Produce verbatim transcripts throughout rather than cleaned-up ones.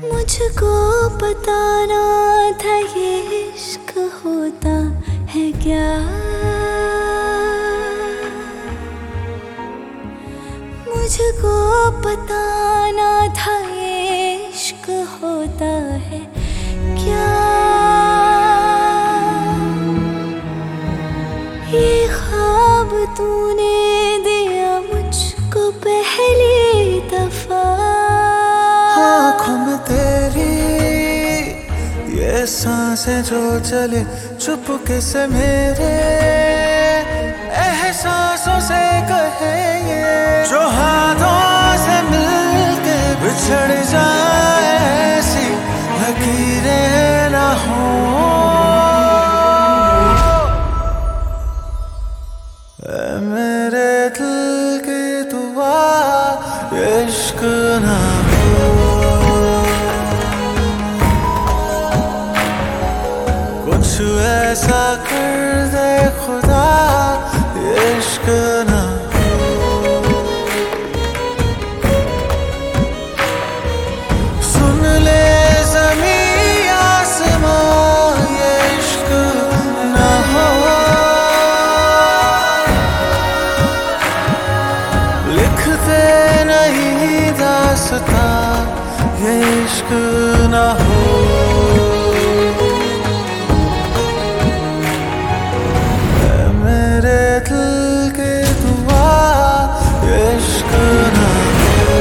मुझको पता ना था ये इश्क होता है क्या। मुझको पता ना था ये इश्क होता है क्या। ये ख्वाब तूने दिया मुझको पहली दफा। आँखों में तेरी ये सांसें जो चले चुपके से मेरे एहसासों से कहे ये जो हाथों से मिलके बिछड़ जाए ऐसी लकीरें ना हो। मेरे दिल की दुआ इश्क ना हो। कुछ ऐसा कर दे खुदा इश्क ना हो। सुन ले ज़मीं आसमां ये इश्क ना हो। लिखते नहीं दास्तां ये इश्क ना हो। मेरे दिल की दुआ इश्क ना हो।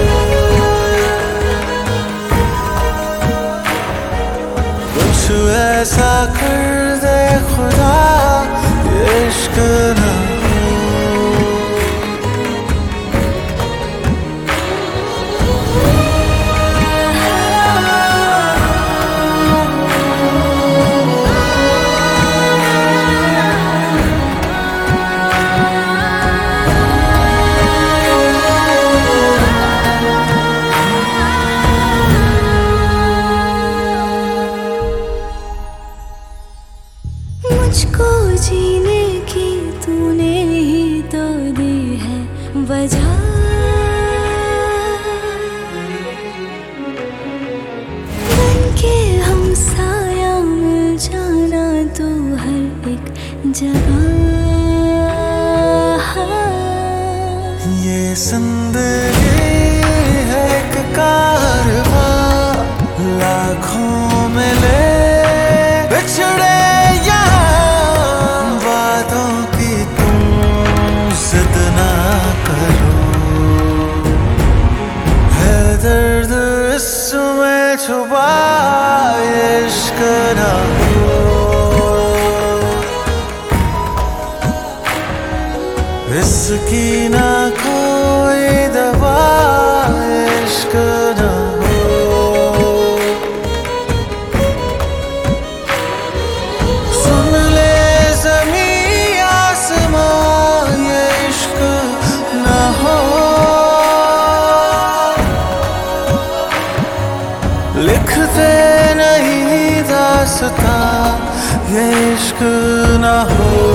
कुछ ऐसा कर दे खुदा इश्क ना हो। मुझको जीने की तूने ही तो दी है वजह। बनके हम साया मिल जाना तो हर एक जगह। ये जिंदगी है एक कारवां लाखों में ले बिछड़े दर्द इसमें छुपा इश्क ना हो। इसकी ना कोई दवा इश्क ना हो। सुन ले ज़मीं आसमां ये इश्क ना हो। लिखते नहीं दास्तां ये इश्क ना हो।